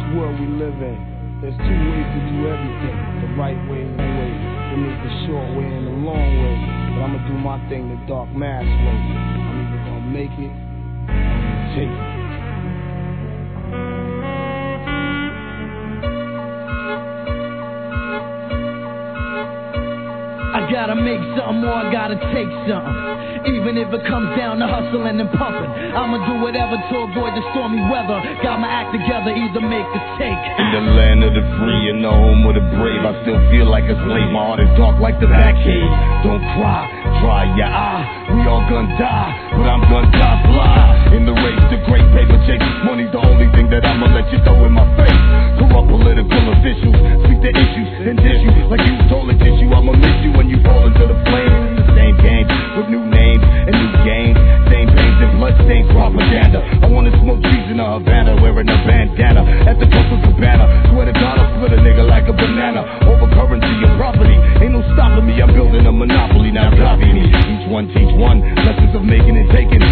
world we live in, there's two ways to do everything. The right way and the way. Then there's the short way and the long way. But I'ma do my thing the dark mass way. I'm either gonna make it or I'm gonna take it. I gotta make something or I gotta take something. Even if it comes down to hustling and pumping, I'ma do whatever to avoid the stormy weather. Got my act together, either make or take. In the land of the free and the home of the brave, I still feel like a slave. My heart is dark like the Batcave. Don't cry, dry your eye. We all gonna die, but I'm gonna die fly. In the race, the great paper chase. Money's the only thing that I'ma let you throw in my face. Corrupt political officials speak the issues and dish you like you toilet tissue. I'ma miss you when you fall into the flames. The same game with new names and new games. Same pains and bloodstained propaganda. I wanna smoke trees in a Havana, wearing a bandana at the Coca Cabana. Swear to God, I'll split a nigga like a banana. Over currency and property, ain't no stopping me. I'm building a monopoly, now copy me. Each one teach one. Lessons of making and taking.